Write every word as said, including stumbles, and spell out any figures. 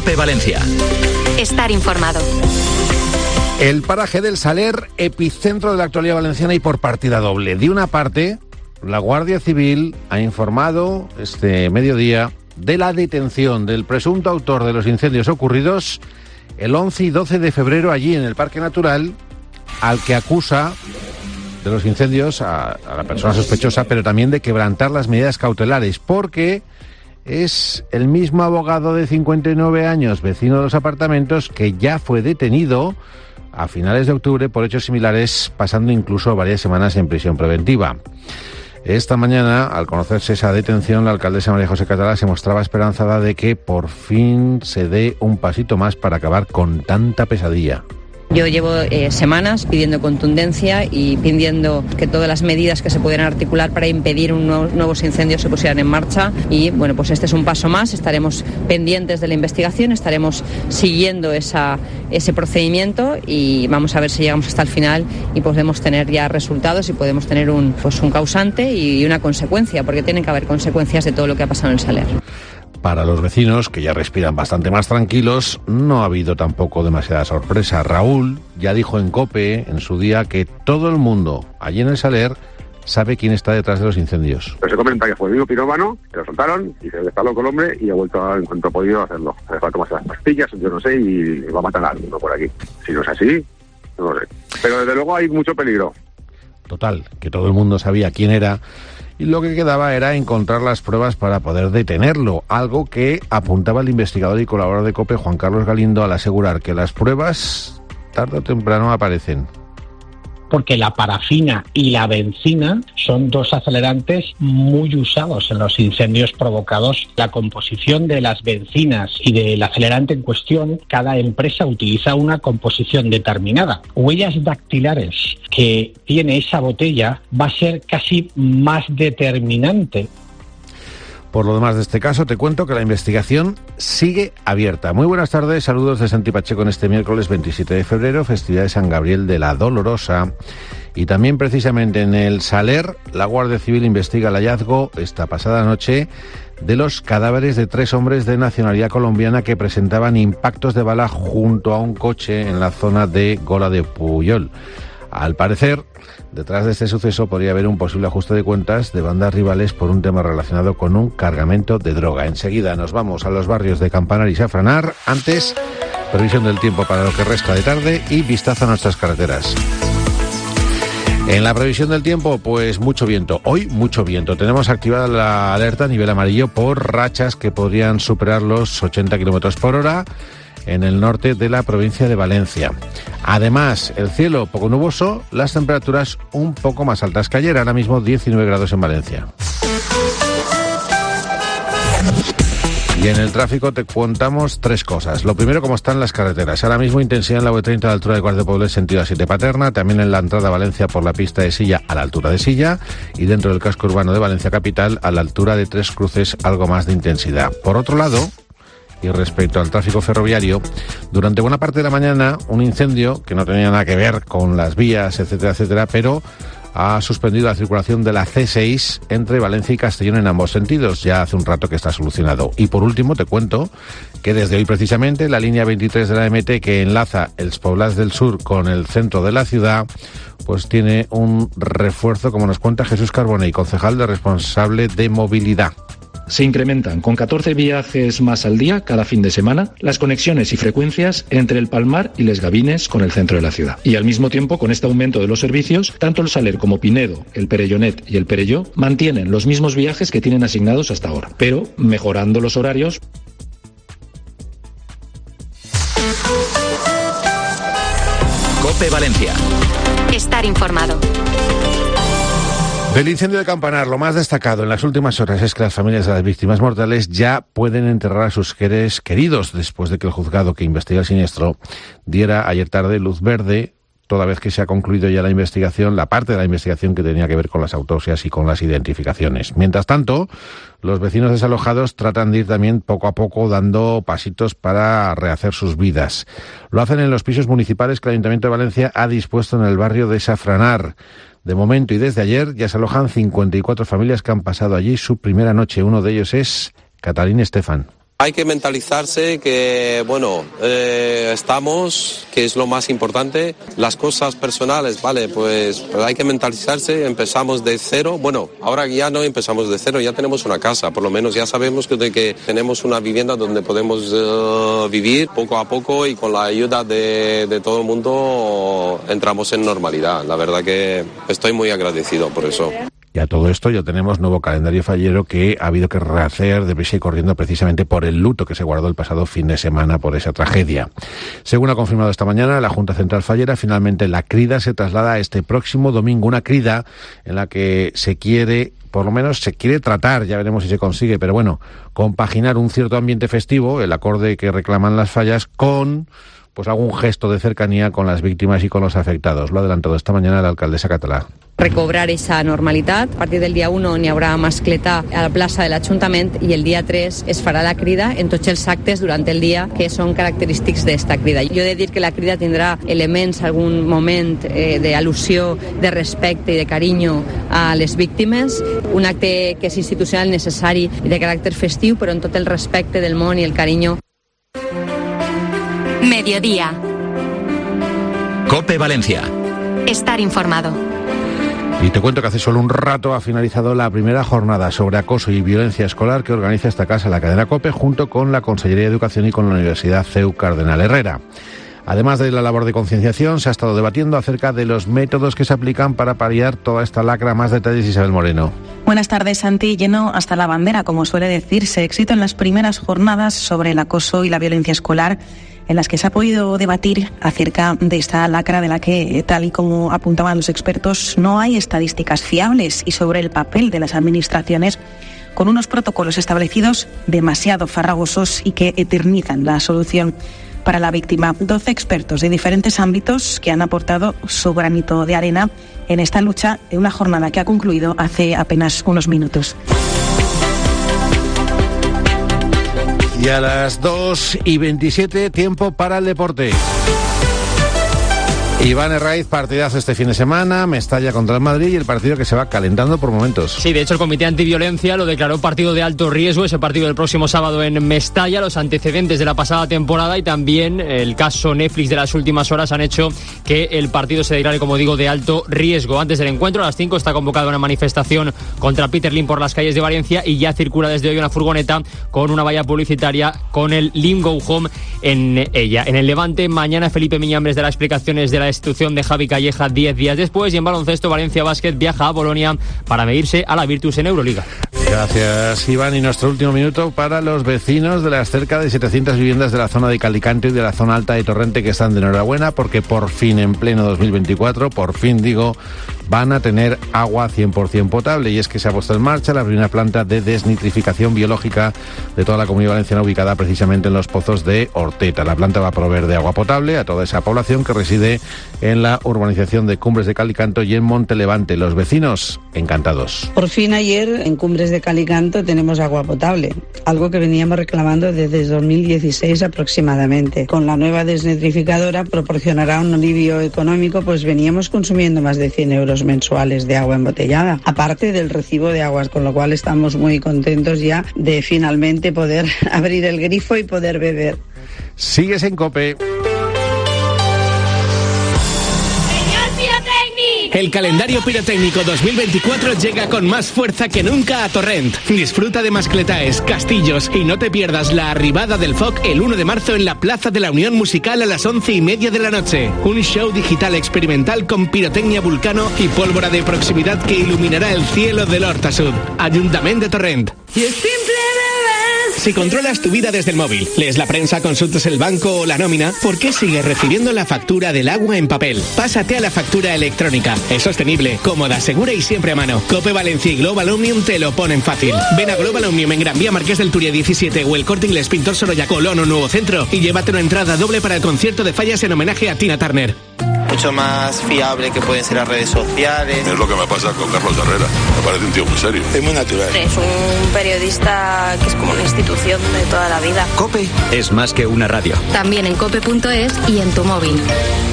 COPE Valencia. Estar informado. El paraje del Saler, epicentro de la actualidad valenciana y por partida doble. De una parte, la Guardia Civil ha informado este mediodía de la detención del presunto autor de los incendios ocurridos el once y doce de febrero allí en el Parque Natural, al que acusa de los incendios a, a la persona sospechosa, pero también de quebrantar las medidas cautelares, porque es el mismo abogado de cincuenta y nueve años, vecino de los apartamentos, que ya fue detenido a finales de octubre por hechos similares, pasando incluso varias semanas en prisión preventiva. Esta mañana, al conocerse esa detención, la alcaldesa María José Catalá se mostraba esperanzada de que por fin se dé un pasito más para acabar con tanta pesadilla. Yo llevo eh, semanas pidiendo contundencia y pidiendo que todas las medidas que se pudieran articular para impedir un nuevo, nuevos incendios se pusieran en marcha y bueno, pues este es un paso más. Estaremos pendientes de la investigación, estaremos siguiendo esa, ese procedimiento y vamos a ver si llegamos hasta el final y podemos tener ya resultados y podemos tener un, pues un causante y una consecuencia, porque tienen que haber consecuencias de todo lo que ha pasado en el Saler. Para los vecinos, que ya respiran bastante más tranquilos, no ha habido tampoco demasiada sorpresa. Raúl ya dijo en COPE en su día que todo el mundo allí en el Saler sabe quién está detrás de los incendios. Pero se comenta que fue el mismo pirómano, que lo soltaron y se le está loco el hombre y ha vuelto a, en cuanto ha podido hacerlo. Se va a tomarse las pastillas, yo no sé, y va a matar a alguno por aquí. Si no es así, no lo sé. Pero desde luego hay mucho peligro. Total, que todo el mundo sabía quién era. Y lo que quedaba era encontrar las pruebas para poder detenerlo, algo que apuntaba el investigador y colaborador de COPE, Juan Carlos Galindo, al asegurar que las pruebas tarde o temprano aparecen. Porque la parafina y la bencina son dos acelerantes muy usados en los incendios provocados. La composición de las bencinas y del acelerante en cuestión, cada empresa utiliza una composición determinada. Huellas dactilares que tiene esa botella va a ser casi más determinante. Por lo demás de este caso, te cuento que la investigación sigue abierta. Muy buenas tardes, saludos de Santi Pacheco en este miércoles veintisiete de febrero, festividad de San Gabriel de la Dolorosa. Y también precisamente en el Saler, la Guardia Civil investiga el hallazgo esta pasada noche de los cadáveres de tres hombres de nacionalidad colombiana que presentaban impactos de bala junto a un coche en la zona de Gola de Puyol. Al parecer, detrás de este suceso podría haber un posible ajuste de cuentas de bandas rivales por un tema relacionado con un cargamento de droga. Enseguida nos vamos a los barrios de Campanar y Safranar. Antes, previsión del tiempo para lo que resta de tarde y vistazo a nuestras carreteras. En la previsión del tiempo, pues mucho viento. Hoy mucho viento. Tenemos activada la alerta a nivel amarillo por rachas que podrían superar los ochenta kilómetros por hora en el norte de la provincia de Valencia. Además, el cielo poco nuboso, las temperaturas un poco más altas que ayer, ahora mismo diecinueve grados en Valencia. Y en el tráfico te contamos tres cosas. Lo primero, cómo están las carreteras. Ahora mismo intensidad en la V treinta a la altura de Guardia de Poblet, sentido a siete Paterna, también en la entrada a Valencia por la pista de Silla a la altura de Silla y dentro del casco urbano de Valencia Capital a la altura de Tres Cruces algo más de intensidad. Por otro lado, y respecto al tráfico ferroviario, durante buena parte de la mañana un incendio que no tenía nada que ver con las vías, etcétera, etcétera, pero ha suspendido la circulación de la C seis entre Valencia y Castellón en ambos sentidos. Ya hace un rato que está solucionado. Y por último te cuento que desde hoy precisamente la línea veintitrés de la M T que enlaza Els Poblats del Sur con el centro de la ciudad pues tiene un refuerzo, como nos cuenta Jesús Carbonell, concejal de responsable de movilidad. Se incrementan con catorce viajes más al día cada fin de semana las conexiones y frecuencias entre el Palmar y Les Gavines con el centro de la ciudad. Y al mismo tiempo, con este aumento de los servicios, tanto el Saler como Pinedo, el Perellonet y el Perelló mantienen los mismos viajes que tienen asignados hasta ahora, pero mejorando los horarios. COPE Valencia. Estar informado. Del incendio de Campanar, lo más destacado en las últimas horas es que las familias de las víctimas mortales ya pueden enterrar a sus seres queridos después de que el juzgado que investiga el siniestro diera ayer tarde luz verde, toda vez que se ha concluido ya la investigación, la parte de la investigación que tenía que ver con las autopsias y con las identificaciones. Mientras tanto, los vecinos desalojados tratan de ir también poco a poco dando pasitos para rehacer sus vidas. Lo hacen en los pisos municipales que el Ayuntamiento de Valencia ha dispuesto en el barrio de Safranar. De momento y desde ayer ya se alojan cincuenta y cuatro familias que han pasado allí su primera noche. Uno de ellos es Catalín Estefan. hay que mentalizarse que, bueno, eh, estamos, que es lo más importante. Las cosas personales, vale, pues, pues hay que mentalizarse, empezamos de cero. Bueno, ahora ya no empezamos de cero, ya tenemos una casa, por lo menos ya sabemos que, de que tenemos una vivienda donde podemos uh, vivir poco a poco, y con la ayuda de, de todo el mundo entramos en normalidad. La verdad que estoy muy agradecido por eso. Y a todo esto ya tenemos nuevo calendario fallero que ha habido que rehacer deprisa y corriendo precisamente por el luto que se guardó el pasado fin de semana por esa tragedia. Según ha confirmado esta mañana la Junta Central Fallera, finalmente la crida se traslada a este próximo domingo, una crida en la que se quiere, por lo menos se quiere tratar, ya veremos si se consigue, pero bueno, compaginar un cierto ambiente festivo, el acorde que reclaman las fallas, con pues algún gesto de cercanía con las víctimas y con los afectados. Lo ha adelantado esta mañana la alcaldesa català. Recobrar esa normalitat. A partir del dia u n'hi haurà mascletà a la plaça de l'Ajuntament i el dia tres es farà la crida en tots els actes durant el dia que són característics d'esta crida. Jo he de dir que la crida tindrà elements, algun moment eh, d'al·lusió, de respecte i de carinyo a les víctimes, un acte que és institucional necessari i de caràcter festiu, però en tot el respecte del món i el carinyo. Mediodía. COPE Valencia. Estar informado. Y te cuento que hace solo un rato ha finalizado la primera jornada sobre acoso y violencia escolar que organiza esta casa, la cadena COPE, junto con la Consellería de Educación y con la Universidad C E U Cardenal Herrera. Además de la labor de concienciación, se ha estado debatiendo acerca de los métodos que se aplican para paliar toda esta lacra. Más detalles, Isabel Moreno. Buenas tardes, Santi. Lleno hasta la bandera, como suele decirse. Éxito en las primeras jornadas sobre el acoso y la violencia escolar, en las que se ha podido debatir acerca de esta lacra de la que, tal y como apuntaban los expertos, no hay estadísticas fiables, y sobre el papel de las administraciones con unos protocolos establecidos demasiado farragosos y que eternizan la solución para la víctima. Doce expertos de diferentes ámbitos que han aportado su granito de arena en esta lucha, en una jornada que ha concluido hace apenas unos minutos. Y a las dos y veintisiete, tiempo para el deporte. Iván Herraiz, partidazo este fin de semana, Mestalla contra el Madrid, y el partido que se va calentando por momentos. Sí, de hecho el Comité Antiviolencia lo declaró partido de alto riesgo, ese partido del próximo sábado en Mestalla. Los antecedentes de la pasada temporada y también el caso Netflix de las últimas horas han hecho que el partido se declare, como digo, de alto riesgo. Antes del encuentro, a las cinco, está convocada una manifestación contra Peter Lim por las calles de Valencia, y ya circula desde hoy una furgoneta con una valla publicitaria con el Lim Go Home en ella. En el Levante, mañana Felipe Miñambres dará explicaciones de la destitución de Javi Calleja diez días después, y en baloncesto Valencia Basket viaja a Bolonia para medirse a la Virtus en Euroliga. Gracias, Iván. Y nuestro último minuto para los vecinos de las cerca de setecientas viviendas de la zona de Calicanto y de la zona alta de Torrente, que están de enhorabuena porque por fin, en pleno dos mil veinticuatro, por fin digo, van a tener agua cien por ciento potable. Y es que se ha puesto en marcha la primera planta de desnitrificación biológica de toda la Comunidad Valenciana, ubicada precisamente en los pozos de Orteta. La planta va a proveer de agua potable a toda esa población que reside en la urbanización de Cumbres de Calicanto y en Montelevante. Los vecinos encantados. Por fin ayer en Cumbres de Calicanto tenemos agua potable, algo que veníamos reclamando desde dos mil dieciséis aproximadamente. Con la nueva desnitrificadora proporcionará un alivio económico, pues veníamos consumiendo más de cien euros mensuales de agua embotellada, aparte del recibo de aguas, con lo cual estamos muy contentos ya de finalmente poder abrir el grifo y poder beber. Sigues en COPE. El calendario pirotécnico dos mil veinticuatro llega con más fuerza que nunca a Torrent. Disfruta de mascletaes, castillos y no te pierdas la arribada del F O C el uno de marzo en la Plaza de la Unión Musical a las once y media de la noche. Un show digital experimental con pirotecnia Vulcano y pólvora de proximidad que iluminará el cielo del Horta Sud. Ayuntamiento de Torrent. Si controlas tu vida desde el móvil, lees la prensa, consultas el banco o la nómina, ¿por qué sigues recibiendo la factura del agua en papel? Pásate a la factura electrónica. Es sostenible, cómoda, segura y siempre a mano. COPE Valencia y Global Omnium te lo ponen fácil. Ven a Global Omnium en Gran Vía Marqués del Turia diecisiete o el Corte Inglés Pintor Sorolla Colón o Nuevo Centro y llévate una entrada doble para el concierto de Fallas en homenaje a Tina Turner. Mucho más fiable que pueden ser las redes sociales. Es lo que me pasa con Carlos Herrera. Me parece un tío muy serio. Es muy natural. Es un periodista que es como una institución de toda la vida. COPE es más que una radio. También en cope punto es y en tu móvil.